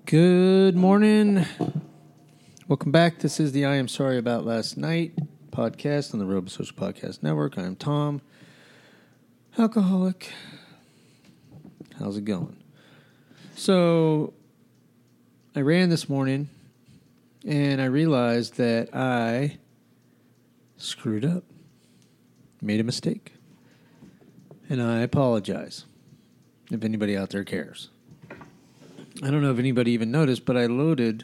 Good morning. Welcome back. This is the I Am Sorry About Last Night podcast on the Robo Social Podcast Network. I am Tom, alcoholic. How's it going? So, I ran this morning and I realized that I screwed up, made a mistake. And I apologize if anybody out there cares. I don't know if anybody even noticed, but I loaded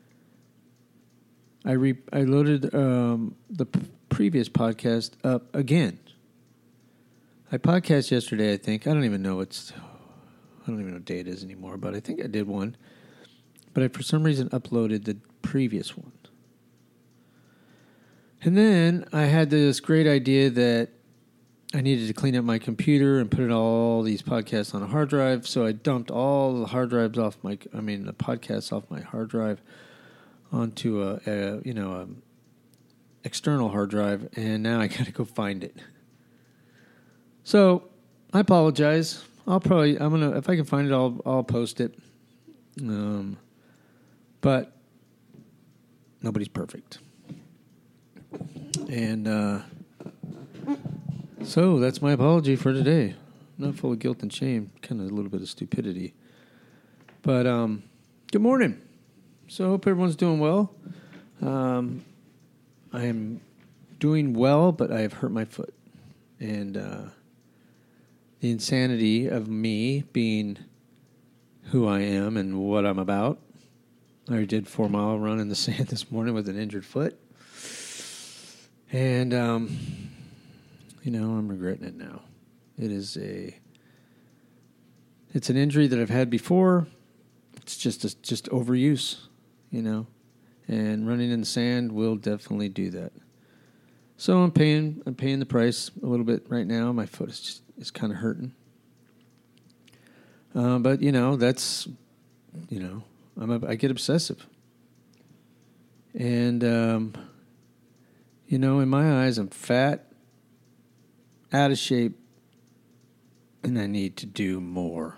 the previous podcast up again. I podcast yesterday, I think. I don't even know what day it is anymore, but I think I did one. But I, for some reason, uploaded the previous one. And then I had this great idea that I needed to clean up my computer and put all these podcasts on a hard drive. So I dumped all the the podcasts off my hard drive onto a external hard drive, and now I got to go find it. So I apologize. If I can find it, I'll post it. But nobody's perfect, and so that's my apology for today. Not full of guilt and shame, kind of a little bit of stupidity. But good morning. So I hope everyone's doing well. I am doing well, but I have hurt my foot. And the insanity of me being who I am and what I'm about. I did 4-mile run in the sand this morning with an injured foot. And I'm regretting it now. It's an injury that I've had before. It's just overuse, and running in the sand will definitely do that. So I'm paying the price a little bit right now. My foot is kind of hurting. But that's, I get obsessive. And, in my eyes, I'm fat, out of shape, and I need to do more.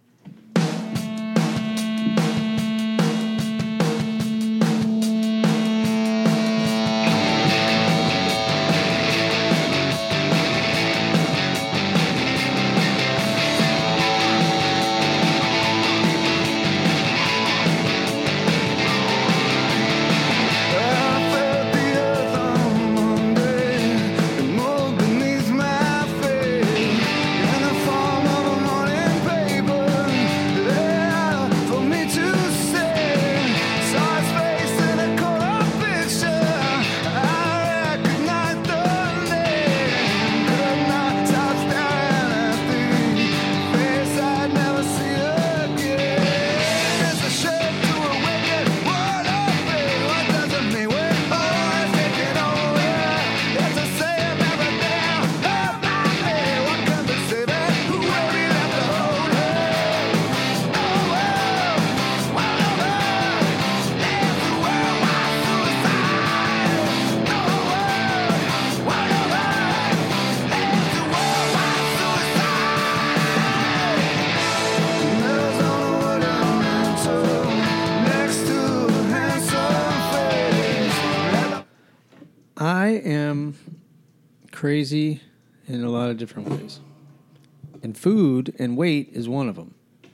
I am crazy in a lot of different ways. And food and weight is one of them.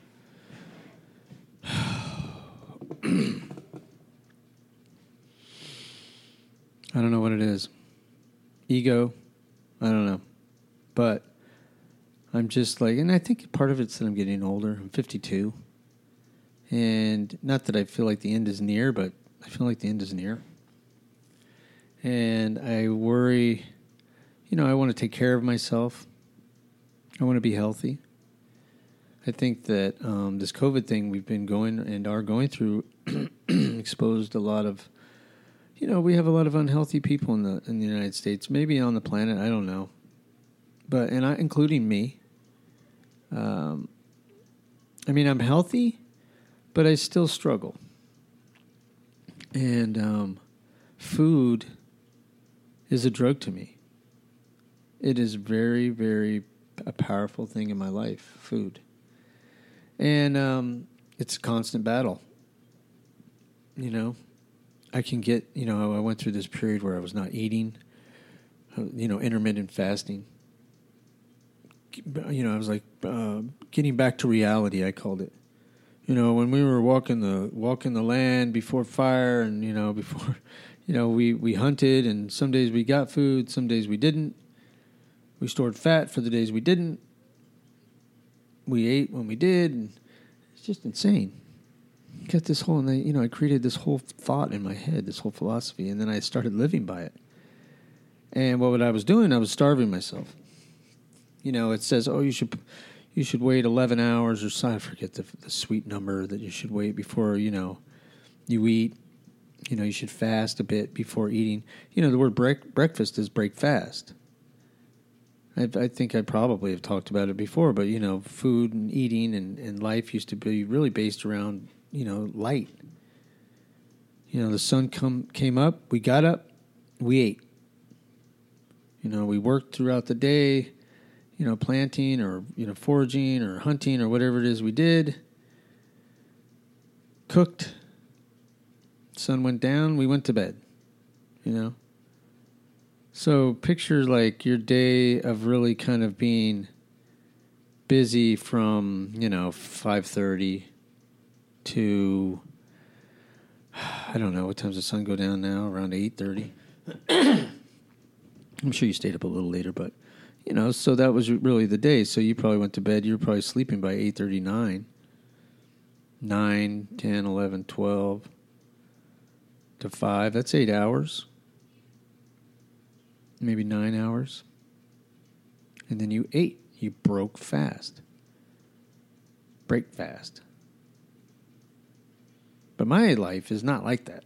I don't know what it is. Ego. I don't know. But I'm just and I think part of it's that I'm getting older. I'm 52. And not that I feel like the end is near, but I feel like the end is near. And I worry, I want to take care of myself. I want to be healthy. I think that this COVID thing we've been going and are going through exposed a lot of, we have a lot of unhealthy people in the United States, maybe on the planet, I don't know. But, including me. I'm healthy, but I still struggle. And food is a drug to me. It is very, very a powerful thing in my life, food. And it's a constant battle. I can get, I went through this period where I was not eating, intermittent fasting. I was like getting back to reality, I called it. When we were walking the land before fire, and before, we hunted, and some days we got food, some days we didn't. We stored fat for the days we didn't. We ate when we did, and it's just insane. Got this whole, and I created this whole thought in my head, this whole philosophy, and then I started living by it. And what I was doing, I was starving myself. It says, oh, you should wait 11 hours or so. I forget the sweet number that you should wait before, you eat. You should fast a bit before eating. The word breakfast is break fast. I think I probably have talked about it before, but, food and eating and life used to be really based around, light. The sun came up, we got up, we ate. We worked throughout the day, planting or, foraging or hunting or whatever it is we did. Cooked. Sun went down, we went to bed, So picture like your day of really kind of being busy from, 5:30 to, I don't know, what time's the sun go down now? Around 8:30. I'm sure you stayed up a little later, but, so that was really the day. So you probably went to bed. You were probably sleeping by 8:39, 9, 10, 11, 12 to 5. That's 8 hours. Maybe 9 hours. And then you ate. You broke fast. Break fast. But my life is not like that.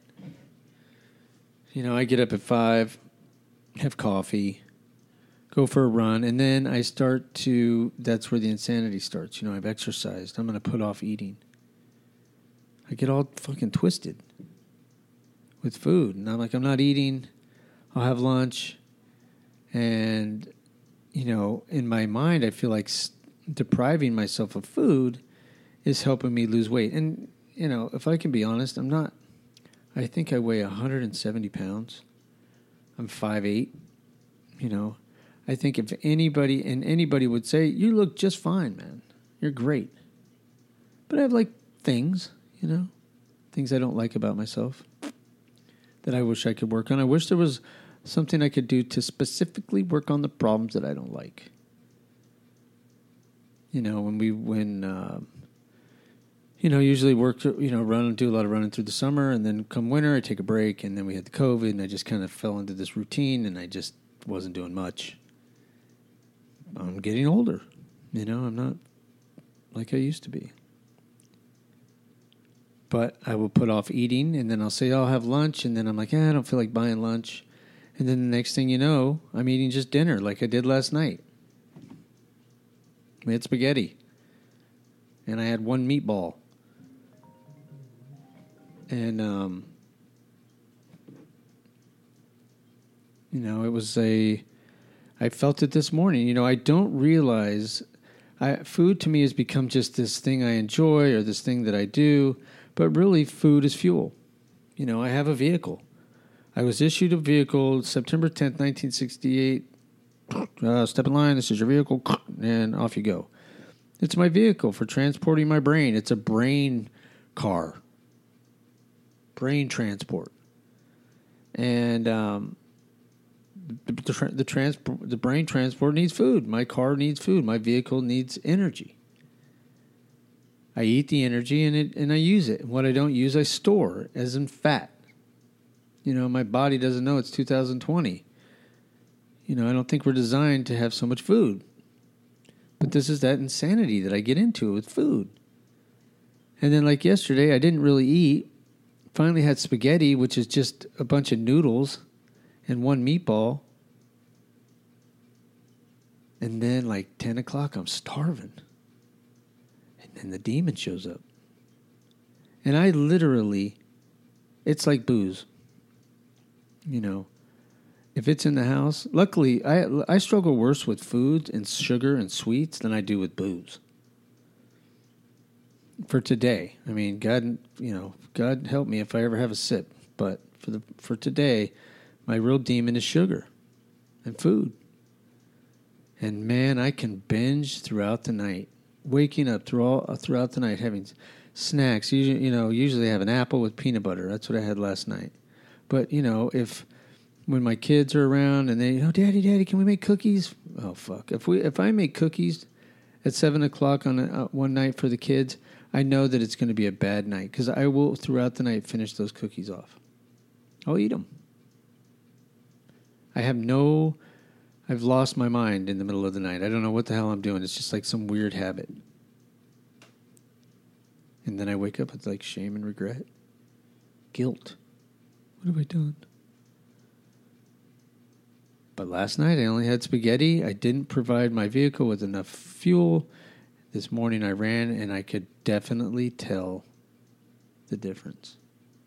I get up at 5, have coffee, go for a run, and then I start to, that's where the insanity starts. I've exercised. I'm going to put off eating. I get all fucking twisted with food. And I'm like, I'm not eating. I'll have lunch. And, in my mind, I feel like depriving myself of food is helping me lose weight. And, if I can be honest, I think I weigh 170 pounds. I'm 5'8". I think if anybody would say, you look just fine, man. You're great. But I have things, things I don't like about myself that I wish I could work on. I wish there was something I could do to specifically work on the problems that I don't like. Usually work, do a lot of running through the summer, and then come winter, I take a break, and then we had the COVID, and I just kind of fell into this routine, and I just wasn't doing much. I'm getting older. I'm not like I used to be. But I will put off eating, and then I'll say, I'll have lunch, and then I'm like, I don't feel like buying lunch. And then the next thing you know, I'm eating just dinner like I did last night. We had spaghetti. And I had one meatball. And, it was I felt it this morning. I don't realize, food to me has become just this thing I enjoy or this thing that I do. But really, food is fuel. I have a vehicle. I was issued a vehicle September 10th, 1968. Step in line, this is your vehicle, and off you go. It's my vehicle for transporting my brain. It's a brain car. Brain transport. And the brain transport needs food. My car needs food. My vehicle needs energy. I eat the energy and I use it. And what I don't use, I store, as in fat. My body doesn't know it's 2020. I don't think we're designed to have so much food. But this is that insanity that I get into with food. And then like yesterday, I didn't really eat. Finally had spaghetti, which is just a bunch of noodles and one meatball. And then like 10 o'clock, I'm starving. And then the demon shows up. And I literally, it's like booze. If it's in the house, luckily, I struggle worse with food and sugar and sweets than I do with booze. for today. I mean, God help me if I ever have a sip. But for today, my real demon is sugar and food. And man, I can binge throughout the night, waking up throughout the night, having snacks. Usually I have an apple with peanut butter. That's what I had last night. But when my kids are around and they, Daddy, can we make cookies? Oh fuck! If I make cookies at 7:00 on one night for the kids, I know that it's going to be a bad night because I will throughout the night finish those cookies off. I'll eat them. I've lost my mind in the middle of the night. I don't know what the hell I'm doing. It's just like some weird habit. And then I wake up with like shame and regret. Guilt. What have I done? But last night I only had spaghetti. I didn't provide my vehicle with enough fuel. This morning I ran and I could definitely tell the difference.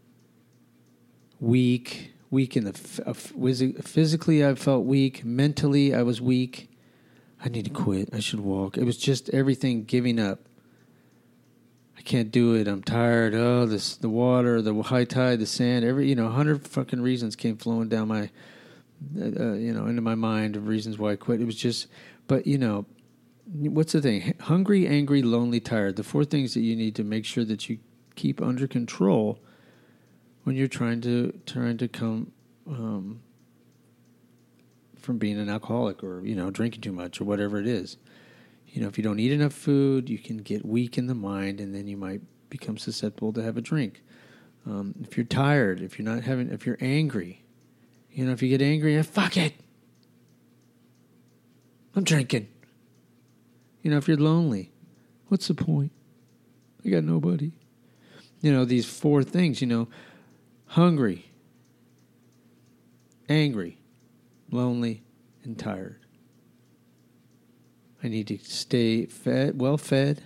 Weak in the physically I felt weak. Mentally I was weak. I need to quit. I should walk. It was just everything giving up. I can't do it. I'm tired. Oh, the water, the high tide, the sand, 100 fucking reasons came flowing down my, into my mind of reasons why I quit. It was just, but what's the thing? Hungry, angry, lonely, tired. The 4 things that you need to make sure that you keep under control when you're trying to come from being an alcoholic or, drinking too much or whatever it is. If you don't eat enough food, you can get weak in the mind and then you might become susceptible to have a drink. If you're tired, if you're angry, if you get angry, fuck it, I'm drinking. If you're lonely, what's the point? I got nobody. These 4 things, hungry, angry, lonely, and tired. I need to stay well fed.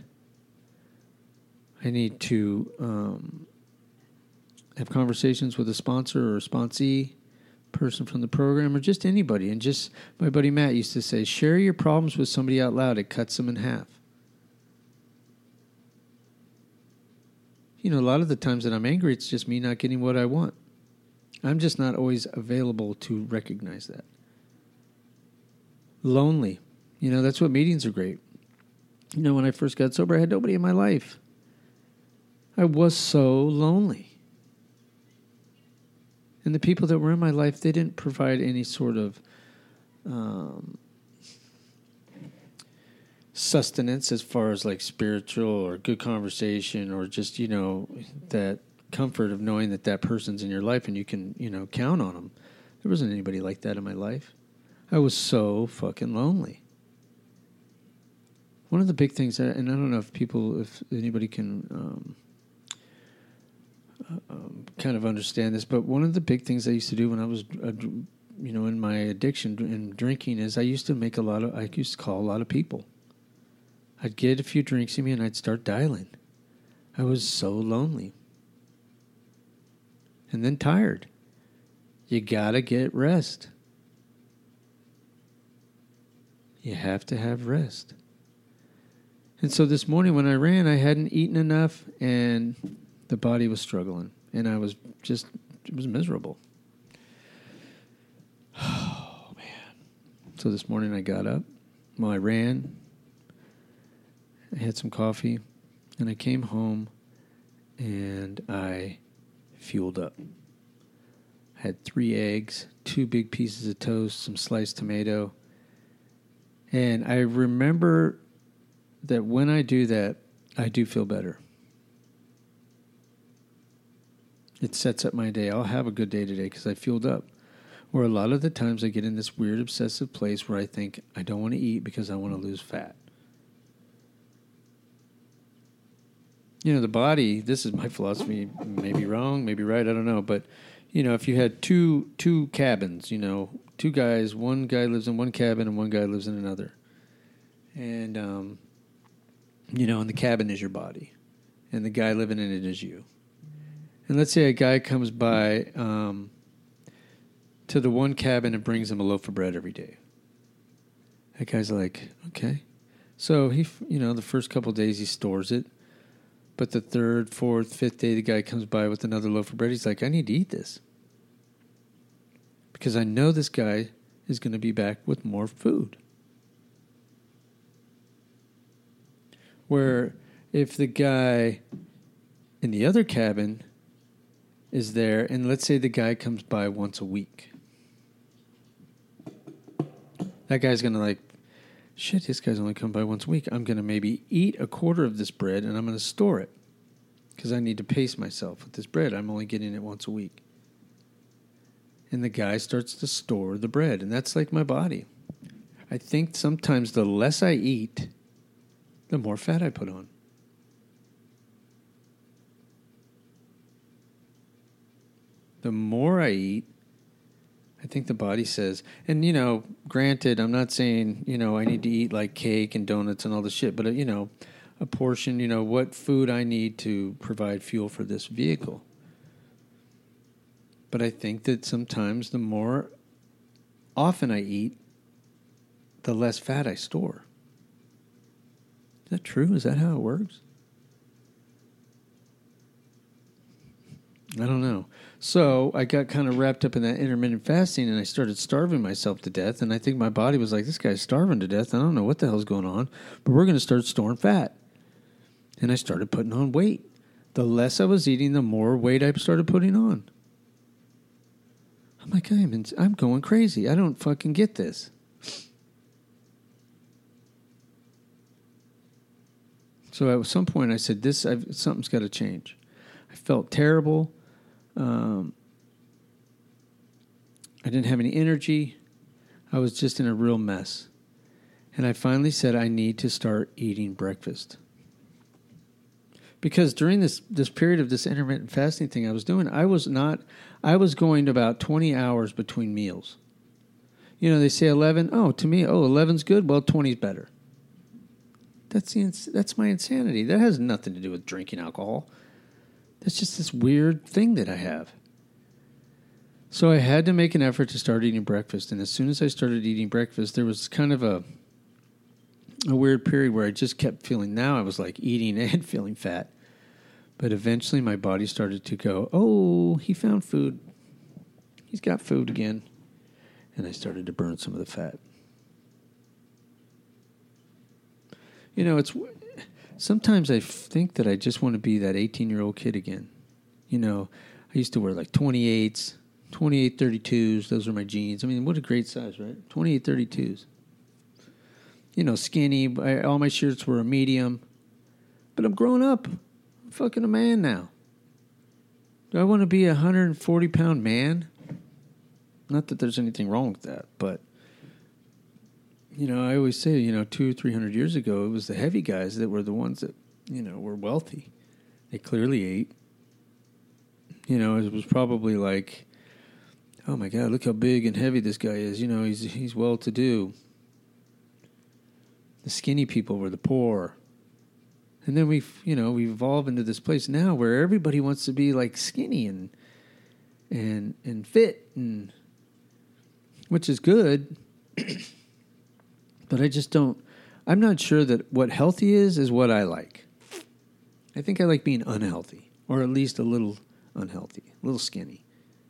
I need to have conversations with a sponsor or a sponsee, person from the program, or just anybody. And just, my buddy Matt used to say, share your problems with somebody out loud. It cuts them in half. A lot of the times that I'm angry, it's just me not getting what I want. I'm just not always available to recognize that. Lonely. That's what meetings are great. When I first got sober, I had nobody in my life. I was so lonely. And the people that were in my life, they didn't provide any sort of sustenance as far as like spiritual or good conversation or just, that comfort of knowing that person's in your life and you can, count on them. There wasn't anybody like that in my life. I was so fucking lonely. One of the big things, and I don't know if anybody can kind of understand this, but one of the big things I used to do when I was, in my addiction in drinking is I used to call a lot of people. I'd get a few drinks in me and I'd start dialing. I was so lonely. And then tired. You gotta get rest. You have to have rest. And so this morning when I ran, I hadn't eaten enough and the body was struggling. And it was miserable. Oh, man. So this morning I got up. Well, I ran. I had some coffee. And I came home and I fueled up. I had 3 eggs, 2 big pieces of toast, some sliced tomato. And I remember that when I do that, I do feel better. It sets up my day. I'll have a good day today because I fueled up. Where a lot of the times I get in this weird obsessive place where I think I don't want to eat because I want to lose fat. The body, this is my philosophy, maybe wrong, maybe right, I don't know. But, if you had two cabins, 2 guys, one guy lives in one cabin and one guy lives in another. And, and the cabin is your body. And the guy living in it is you. And let's say a guy comes by to the one cabin and brings him a loaf of bread every day. That guy's like, okay. So he, the first couple of days he stores it. But the third, fourth, fifth day, the guy comes by with another loaf of bread. He's like, I need to eat this. Because I know this guy is going to be back with more food. Where if the guy in the other cabin is there, and let's say the guy comes by once a week, that guy's going to like, shit, this guy's only come by once a week. I'm going to maybe eat a quarter of this bread, and I'm going to store it. Because I need to pace myself with this bread. I'm only getting it once a week. And the guy starts to store the bread. And that's like my body. I think sometimes the less I eat, the more fat I put on. The more I eat, I think the body says, and, granted, I'm not saying, I need to eat like cake and donuts and all this shit, but, a portion, what food I need to provide fuel for this vehicle. But I think that sometimes the more often I eat, the less fat I store. Is that true? Is that how it works? I don't know. So I got kind of wrapped up in that intermittent fasting, and I started starving myself to death. And I think my body was like, this guy's starving to death. I don't know what the hell's going on, but we're going to start storing fat. And I started putting on weight. The less I was eating, the more weight I started putting on. I'm like, I'm going crazy. I don't fucking get this. So at some point I said, something's got to change. I felt terrible. I didn't have any energy. I was just in a real mess. And I finally said, I need to start eating breakfast. Because during this period of this intermittent fasting thing I was doing, I was going to about 20 hours between meals. They say 11. Oh, to me, 11's good. Well, 20's better. That's my insanity. That has nothing to do with drinking alcohol. That's just this weird thing that I have. So I had to make an effort to start eating breakfast. And as soon as I started eating breakfast, there was kind of a weird period where I just kept feeling, now I was like eating and feeling fat. But eventually my body started to go, oh, he found food. He's got food again. And I started to burn some of the fat. Sometimes I think that I just want to be that 18-year-old kid again. I used to wear like 28s, 28 32s. Those are my jeans. I mean, what a great size, right? 28 32s. Skinny. All my shirts were a medium. But I'm growing up. I'm fucking a man now. Do I want to be a 140-pound man? Not that there's anything wrong with that, but, I always say, 200-300 years ago, it was the heavy guys that were the ones that, were wealthy. They clearly ate. It was probably like, oh my God, look how big and heavy this guy is. He's well-to-do. The skinny people were the poor. And then we've evolved into this place now where everybody wants to be like skinny and fit, and which is good. But I just I'm not sure that what healthy is what I like. I think I like being unhealthy, or at least a little unhealthy, a little skinny.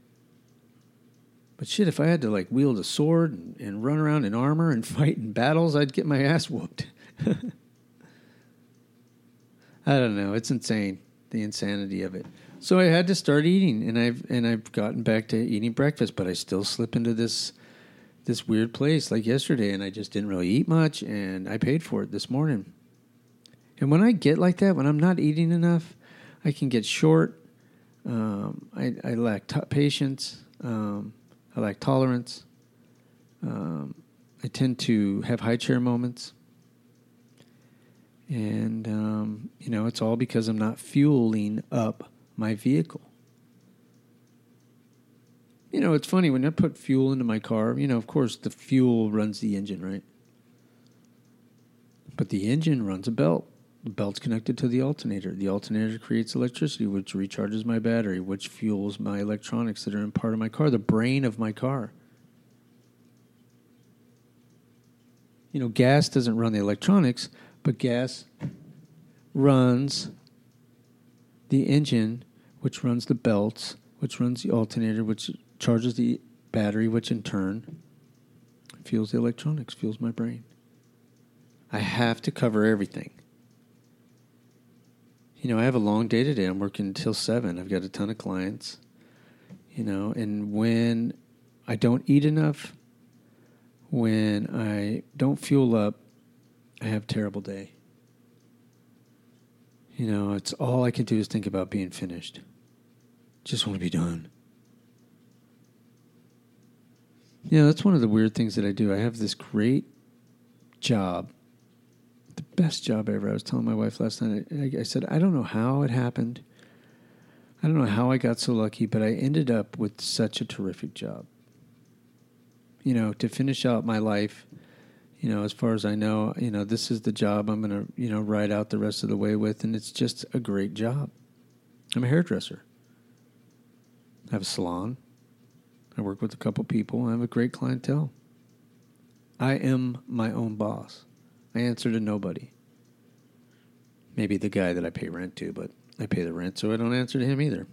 But shit, if I had to like wield a sword and run around in armor and fight in battles, I'd get my ass whooped. I don't know. It's insane, the insanity of it. So I had to start eating, and I've gotten back to eating breakfast, but I still slip into this weird place like yesterday, and I just didn't really eat much, and I paid for it this morning. And when I get like that, when I'm not eating enough, I can get short. I lack patience. I lack tolerance. I tend to have high chair moments. And, it's all because I'm not fueling up my vehicle. It's funny, when I put fuel into my car, of course, the fuel runs the engine, right? But the engine runs a belt. The belt's connected to the alternator. The alternator creates electricity, which recharges my battery, which fuels my electronics that are in part of my car, the brain of my car. Gas doesn't run the electronics, but gas runs the engine, which runs the belts, which runs the alternator, which charges the battery, which in turn fuels the electronics, fuels my brain. I have to cover everything. I have a long day today. I'm working until 7. I've got a ton of clients, and when I don't eat enough, when I don't fuel up, I have a terrible day. It's all I can do is think about being finished. Just want to be done. That's one of the weird things that I do. I have this great job, the best job ever. I was telling my wife last night, I said, I don't know how it happened. I don't know how I got so lucky, but I ended up with such a terrific job. To finish out my life, as far as I know, this is the job I'm going to, ride out the rest of the way with, and it's just a great job. I'm a hairdresser. I have a salon. I work with a couple people. I have a great clientele. I am my own boss. I answer to nobody. Maybe the guy that I pay rent to, but I pay the rent, so I don't answer to him either.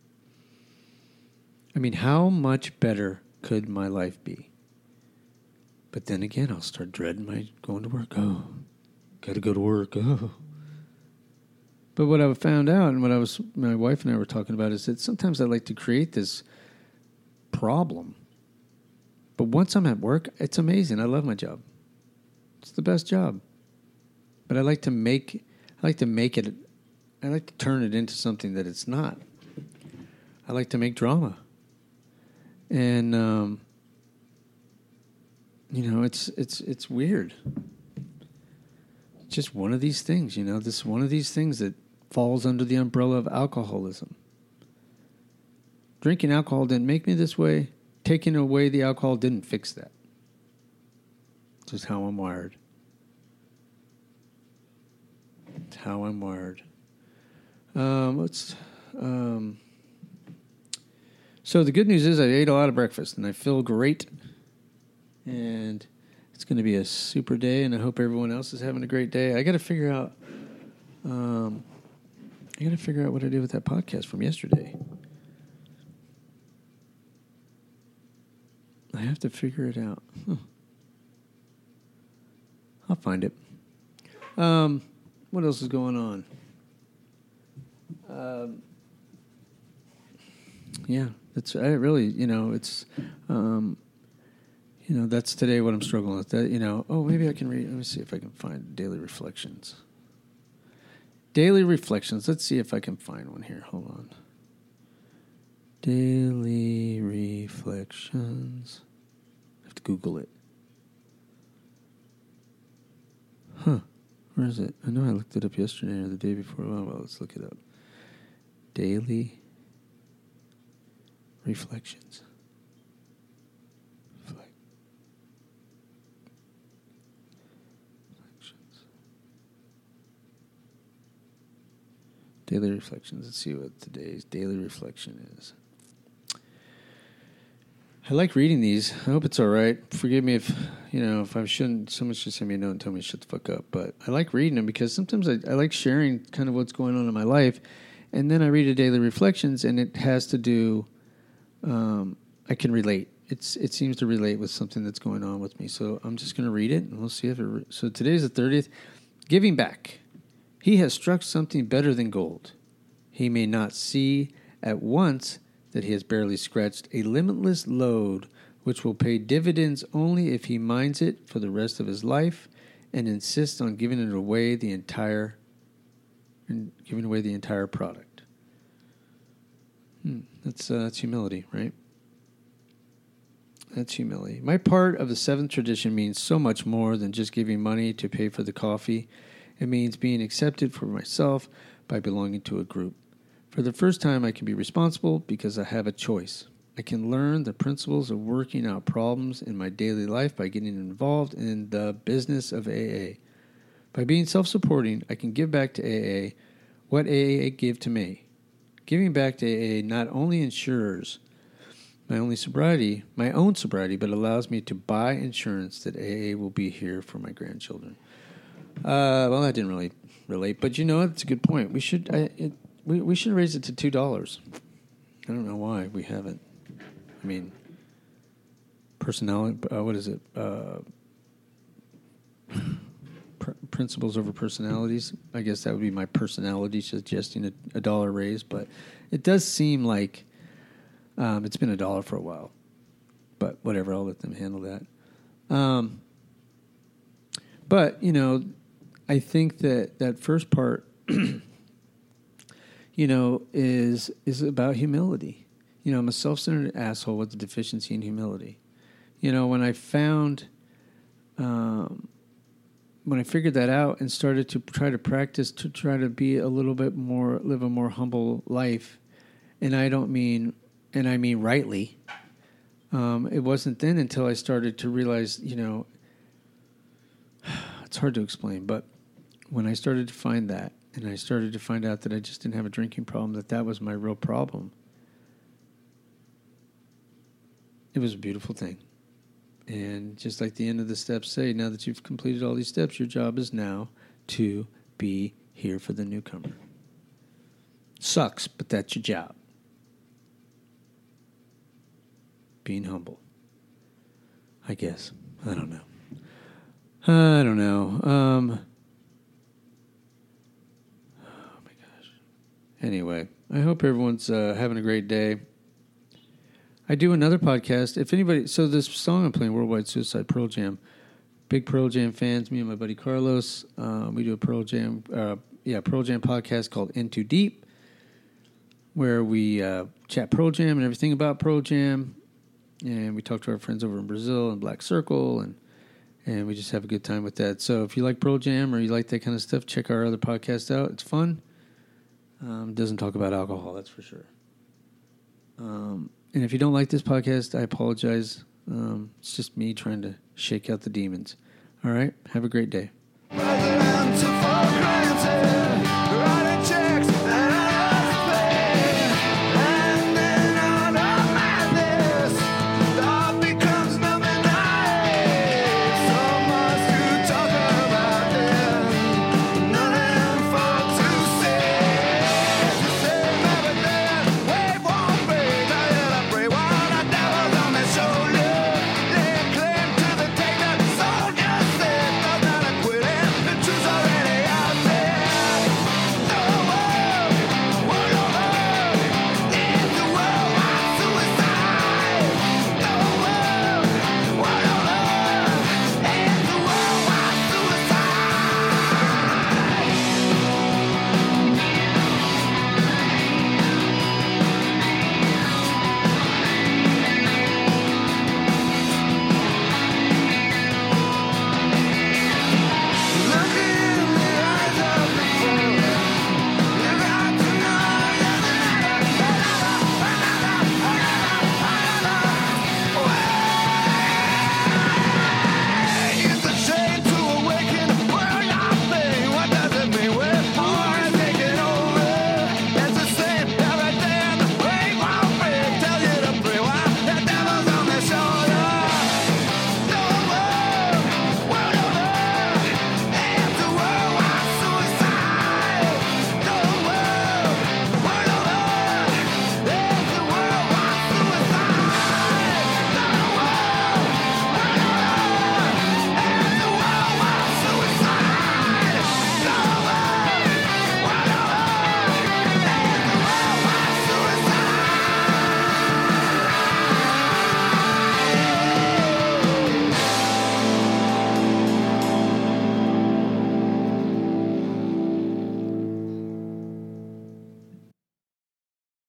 I mean, how much better could my life be? But then again, I'll start dreading my going to work. Oh, got to go to work. Oh. But what I found out, and what my wife and I were talking about, is that sometimes I like to create this problem. But once I'm at work, it's amazing. I love my job. It's the best job. But I like to turn it into something that it's not. I like to make drama. And it's weird. It's just one of these things, this is one of these things that falls under the umbrella of alcoholism. Drinking alcohol didn't make me this way. Taking away the alcohol didn't fix that. It's just how I'm wired. It's how I'm wired. So the good news is I ate a lot of breakfast and I feel great. And it's going to be a super day, and I hope everyone else is having a great day. I got to figure out what I did with that podcast from yesterday. I have to figure it out. I'll find it. What else is going on? That's that's today what I'm struggling with. Maybe I can read. Let me see if I can find Daily Reflections. Daily Reflections. Let's see if I can find one here. Hold on. Daily Reflections. I have to Google it. Huh. Where is it? I know I looked it up yesterday or the day before. Well, let's look it up. Daily Reflections. Daily Reflections. Let's see what today's Daily Reflection is. I like reading these. I hope it's all right. Forgive me if I shouldn't. Someone should send me a note and tell me to shut the fuck up. But I like reading them because sometimes I like sharing kind of what's going on in my life. And then I read a Daily Reflections, and it has to do, I can relate. It seems to relate with something that's going on with me. So I'm just going to read it, and we'll see if it... So today's the 30th. Giving back. He has struck something better than gold. He may not see at once that he has barely scratched a limitless load which will pay dividends only if he mines it for the rest of his life and insists on giving away the entire product. That's humility, right? That's humility. My part of the seventh tradition means so much more than just giving money to pay for the coffee. It means being accepted for myself by belonging to a group. For the first time, I can be responsible because I have a choice. I can learn the principles of working out problems in my daily life by getting involved in the business of AA. By being self-supporting, I can give back to AA what AA gave to me. Giving back to AA not only ensures my own sobriety, but allows me to buy insurance that AA will be here for my grandchildren. Well, that didn't really relate, but it's a good point. We We should raise it to $2. I don't know why we haven't. I mean, personality. What is it? Principles over personalities. I guess that would be my personality suggesting a dollar raise, but it does seem like it's been $1 for a while. But whatever, I'll let them handle that. But I think that first part, is about humility. I'm a self-centered asshole with a deficiency in humility. When I found. When I figured that out and started to try to practice to try to be a little bit more, live a more humble life, and I mean rightly, it wasn't then until I started to realize, it's hard to explain, but when I started to find that, and I started to find out that I just didn't have a drinking problem, that was my real problem, it was a beautiful thing. And just like the end of the steps say, now that you've completed all these steps, your job is now to be here for the newcomer. Sucks, but that's your job. Being humble. I guess. I don't know. Oh my gosh. Anyway, I hope everyone's having a great day. I do another podcast. If anybody, so this song I'm playing, Worldwide Suicide, Pearl Jam. Big Pearl Jam fans, me and my buddy Carlos. We do a Pearl Jam podcast called In Too Deep, where we chat Pearl Jam and everything about Pearl Jam. And we talk to our friends over in Brazil and Black Circle, and we just have a good time with that. So if you like Pearl Jam or you like that kind of stuff, check our other podcast out. It's fun. It doesn't talk about alcohol, that's for sure. And if you don't like this podcast, I apologize. It's just me trying to shake out the demons. All right? Have a great day.